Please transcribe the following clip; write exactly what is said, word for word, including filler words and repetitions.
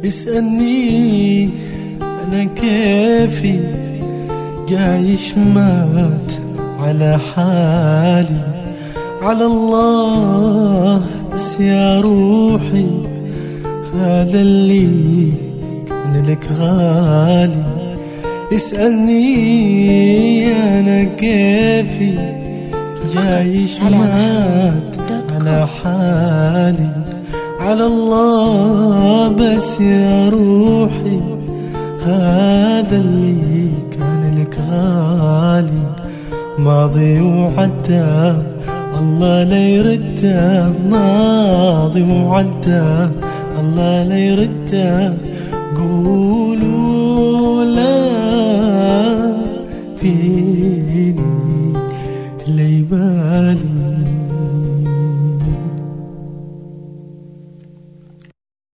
اسألني أنا كيفي جايش مات على حالي، على الله بس يا روحي هذا اللي كان لك غالي. اسألني أنا كيفي جايش مات على حالي، على الله بس يا روحي هذا اللي كان لك غالي. ماضي وعدى الله لا يرده، ماضي وعدى الله لا يرده. قولوا لا في